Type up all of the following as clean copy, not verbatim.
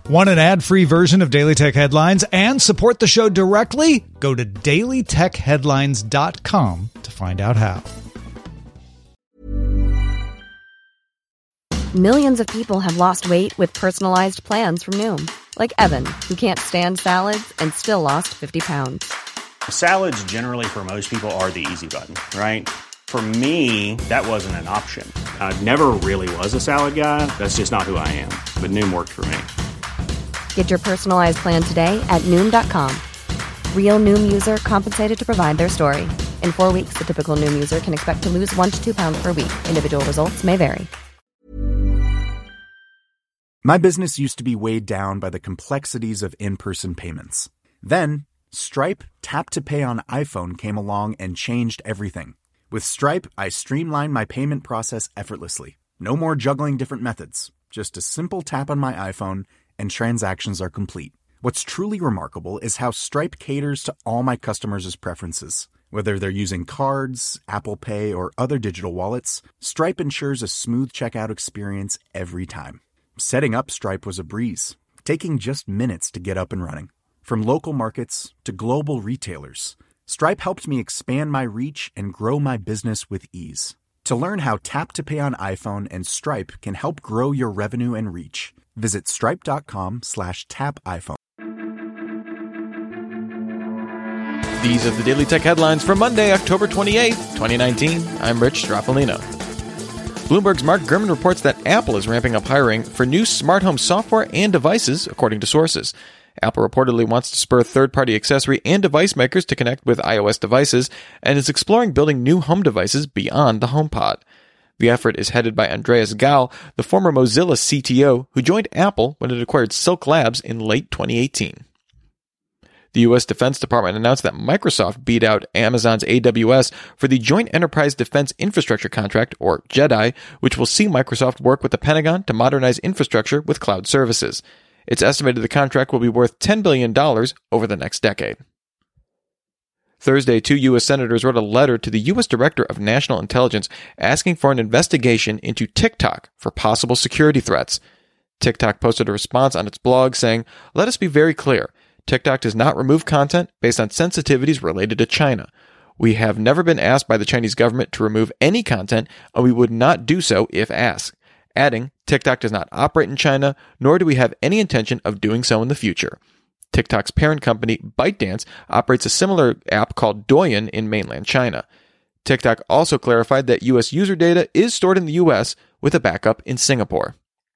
Want an ad-free version of Daily Tech Headlines and support the show directly? Go to dailytechheadlines.com to find out how. Millions of people have lost weight with personalized plans from Noom. Like Evan, who can't stand salads and still lost 50 pounds. Salads generally for most people are the easy button, right? For me, that wasn't an option. I never really was a salad guy. That's just not who I am. But Noom worked for me. Get your personalized plan today at Noom.com. Real Noom user compensated to provide their story. In 4 weeks, the typical Noom user can expect to lose 1 to 2 pounds per week. Individual results may vary. My business used to be weighed down by the complexities of in-person payments. Then, Stripe Tap to Pay on iPhone came along and changed everything. With Stripe, I streamlined my payment process effortlessly. No more juggling different methods. Just a simple tap on my iPhone and transactions are complete. What's truly remarkable is how Stripe caters to all my customers' preferences. Whether they're using cards, Apple Pay, or other digital wallets, Stripe ensures a smooth checkout experience every time. Setting up Stripe was a breeze, taking just minutes to get up and running. From local markets to global retailers, Stripe helped me expand my reach and grow my business with ease. To learn how Tap to Pay on iPhone and Stripe can help grow your revenue and reach, visit stripe.com/tapiphone. These are the Daily Tech Headlines for Monday, October 28th, 2019. I'm Rich Straffolino. Bloomberg's Mark Gurman reports that Apple is ramping up hiring for new smart home software and devices, according to sources. Apple reportedly wants to spur third-party accessory and device makers to connect with iOS devices and is exploring building new home devices beyond the HomePod. The effort is headed by Andreas Gall, the former Mozilla CTO, who joined Apple when it acquired Silk Labs in late 2018. The U.S. Defense Department announced that Microsoft beat out Amazon's AWS for the Joint Enterprise Defense Infrastructure Contract, or JEDI, which will see Microsoft work with the Pentagon to modernize infrastructure with cloud services. It's estimated the contract will be worth $10 billion over the next decade. Thursday, 2 U.S. senators wrote a letter to the U.S. Director of National Intelligence asking for an investigation into TikTok for possible security threats. TikTok posted a response on its blog saying, "Let us be very clear. TikTok does not remove content based on sensitivities related to China. We have never been asked by the Chinese government to remove any content, and we would not do so if asked." Adding, TikTok does not operate in China, nor do we have any intention of doing so in the future. TikTok's parent company, ByteDance, operates a similar app called Douyin in mainland China. TikTok also clarified that U.S. user data is stored in the U.S. with a backup in Singapore.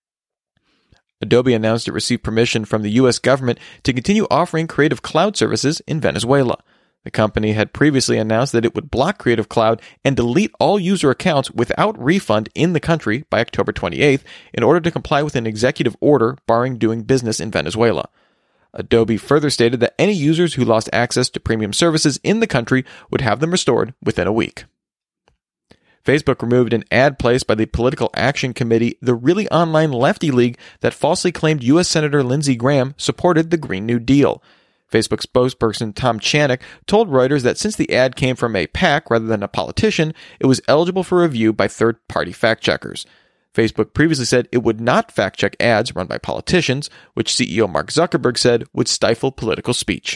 Adobe announced it received permission from the U.S. government to continue offering Creative Cloud services in Venezuela. The company had previously announced that it would block Creative Cloud and delete all user accounts without refund in the country by October 28th in order to comply with an executive order barring doing business in Venezuela. Adobe further stated that any users who lost access to premium services in the country would have them restored within a week. Facebook removed an ad placed by the political action committee, the Really Online Lefty League, that falsely claimed U.S. Senator Lindsey Graham supported the Green New Deal. Facebook spokesperson Tom Chanik told Reuters that since the ad came from a PAC rather than a politician, it was eligible for review by third-party fact-checkers. Facebook previously said it would not fact-check ads run by politicians, which CEO Mark Zuckerberg said would stifle political speech.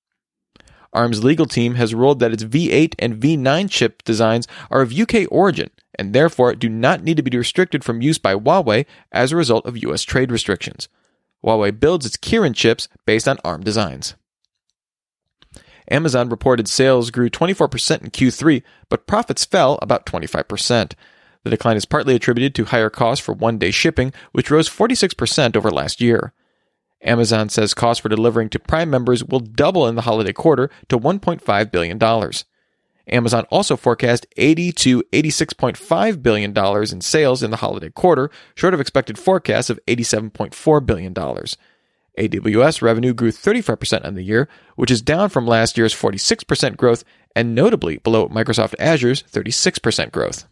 ARM's legal team has ruled that its V8 and V9 chip designs are of UK origin and therefore do not need to be restricted from use by Huawei as a result of US trade restrictions. Huawei builds its Kirin chips based on ARM designs. Amazon reported sales grew 24% in Q3, but profits fell about 25%. The decline is partly attributed to higher costs for one-day shipping, which rose 46% over last year. Amazon says costs for delivering to Prime members will double in the holiday quarter to $1.5 billion. Amazon also forecast $80 to $86.5 billion in sales in the holiday quarter, short of expected forecasts of $87.4 billion. AWS revenue grew 35% on the year, which is down from last year's 46% growth and notably below Microsoft Azure's 36% growth.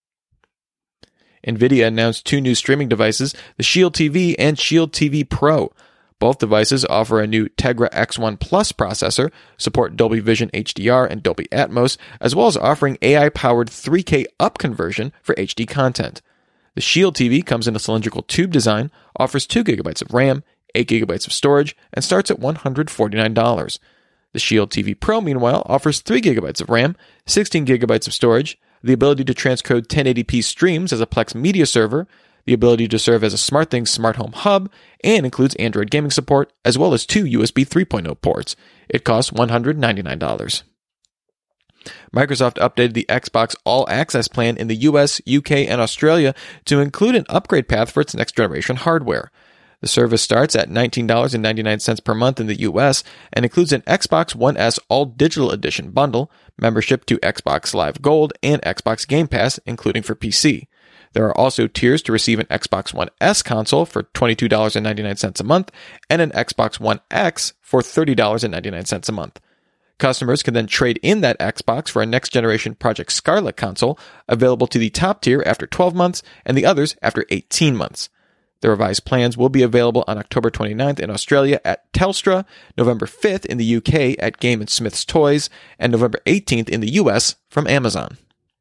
NVIDIA announced two new streaming devices, the Shield TV and Shield TV Pro. Both devices offer a new Tegra X1 Plus processor, support Dolby Vision HDR and Dolby Atmos, as well as offering AI-powered 3K up conversion for HD content. The Shield TV comes in a cylindrical tube design, offers 2 GB of RAM, 8 gigabytes of storage, and starts at $149. The Shield TV Pro, meanwhile, offers 3 gigabytes of RAM, 16 gigabytes of storage, the ability to transcode 1080p streams as a Plex media server, the ability to serve as a SmartThings smart home hub, and includes Android gaming support, as well as 2 USB 3.0 ports. It costs $199. Microsoft updated the Xbox All Access plan in the US, UK, and Australia to include an upgrade path for its next-generation hardware. The service starts at $19.99 per month in the US and includes an Xbox One S All Digital Edition bundle, membership to Xbox Live Gold, and Xbox Game Pass, including for PC. There are also tiers to receive an Xbox One S console for $22.99 a month and an Xbox One X for $30.99 a month. Customers can then trade in that Xbox for a next-generation Project Scarlet console, available to the top tier after 12 months and the others after 18 months. The revised plans will be available on October 29th in Australia at Telstra, November 5th in the UK at Game & Smith's Toys, and November 18th in the US from Amazon.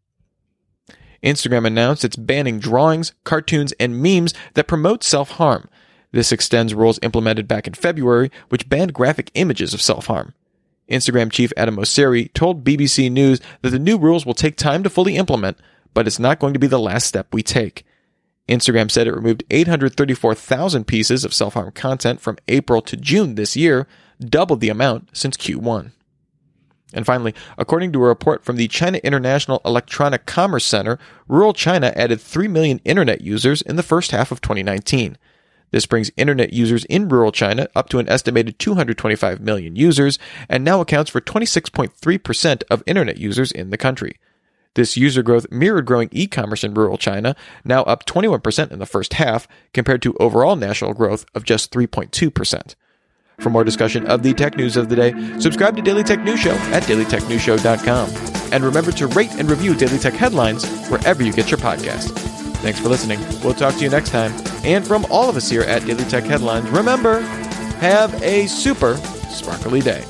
Instagram announced it's banning drawings, cartoons, and memes that promote self-harm. This extends rules implemented back in February, which banned graphic images of self-harm. Instagram chief Adam Mosseri told BBC News that the new rules will take time to fully implement, but it's not going to be the last step we take. Instagram said it removed 834,000 pieces of self-harm content from April to June this year, double the amount since Q1. And finally, according to a report from the China International Electronic Commerce Center, rural China added 3 million internet users in the first half of 2019. This brings internet users in rural China up to an estimated 225 million users and now accounts for 26.3% of internet users in the country. This user growth mirrored growing e-commerce in rural China, now up 21% in the first half, compared to overall national growth of just 3.2%. For more discussion of the tech news of the day, subscribe to Daily Tech News Show at dailytechnewsshow.com. And remember to rate and review Daily Tech Headlines wherever you get your podcast. Thanks for listening. We'll talk to you next time. And from all of us here at Daily Tech Headlines, remember, have a super sparkly day.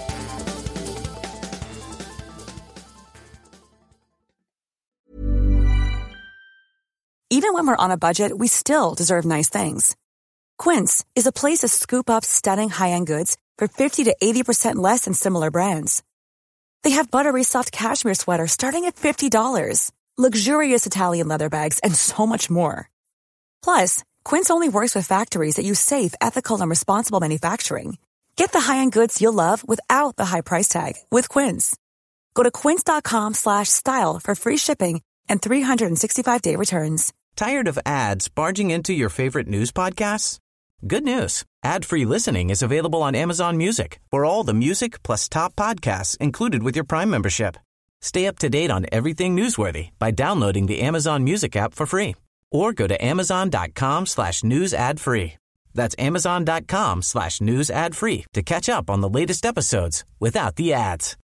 Even when we're on a budget, we still deserve nice things. Quince is a place to scoop up stunning high-end goods for 50 to 80% less than similar brands. They have buttery soft cashmere sweaters starting at $50, luxurious Italian leather bags, and so much more. Plus, Quince only works with factories that use safe, ethical, and responsible manufacturing. Get the high-end goods you'll love without the high price tag with Quince. Go to quince.com/style for free shipping and 365-day returns. Tired of ads barging into your favorite news podcasts? Good news. Ad-free listening is available on Amazon Music for all the music plus top podcasts included with your Prime membership. Stay up to date on everything newsworthy by downloading the Amazon Music app for free or go to amazon.com/news ad free. That's amazon.com/news ad free to catch up on the latest episodes without the ads.